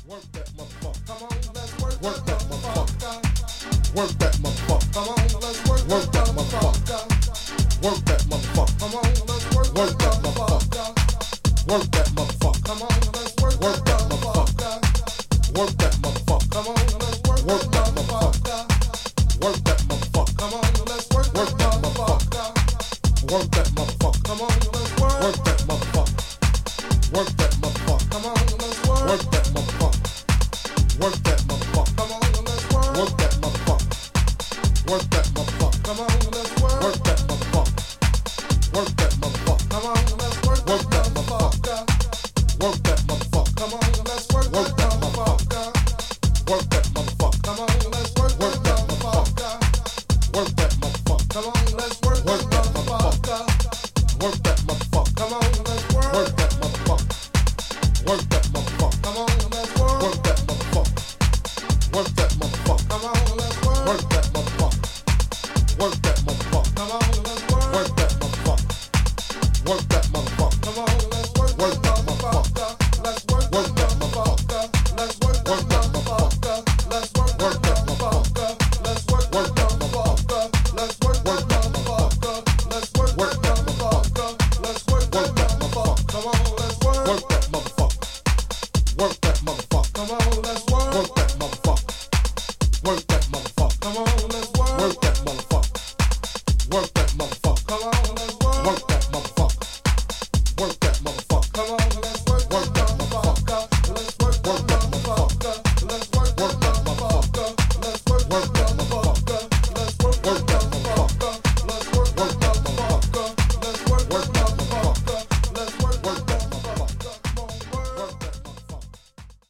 Work that motherfucker. Come on, let's work Work that that motherfucker. motherfucker. Work that motherfucker. Come on, let's work Work that that motherfucker. Work that motherfucker. Come on, let's work Work that that motherfucker. Work that motherfucker. Come on, let's work Work that that motherfucker. Work that motherfucker. Come on, let's work Work that that motherfucker. Work that motherfucker. Come on, let's work Work that that motherfucker. Work that motherfucker. Come on, let's work. Work that motherfucker. Work that motherfucker. Come on, let's work. Work that motherfucker. Work that motherfucker. Come on, let's work. Work that motherfucker. Work that motherfucker. Come on, let's work. Work that motherfucker. Work that motherfucker. Come on, let's work Work that that motherfucker. Work that motherfucker. Come on, let's work Work that that motherfucker. Work that motherfucker. Come on, let's work Work that that motherfucker. Work that motherfucker. Come on, let's work Work that that motherfucker. Work that motherfucker. Come on, let's work. Work that motherfucker. Work that motherfucker. Come on, let's work. Work that motherfucker. Work that motherfucker. Come on, let's work. Work that motherfucker. Work that motherfucker. Come on, let's work. Work that motherfucker. Work that motherfucker. Come on, let's work Work that that motherfucker. Let's work Work that that motherfucker. Let's work Work that that motherfucker. Let's work that Work that motherfucker. Let's work that Work that motherfucker. Let's work that motherfucker. Let's work Work that that motherfucker. Let's work that Work that motherfucker. Come on, let's work. Work that motherfucker. Work that motherfucker. Come on, let's work. Work that motherfucker. Work that motherfucker. Come on, let's work. Work that motherfucker. Work that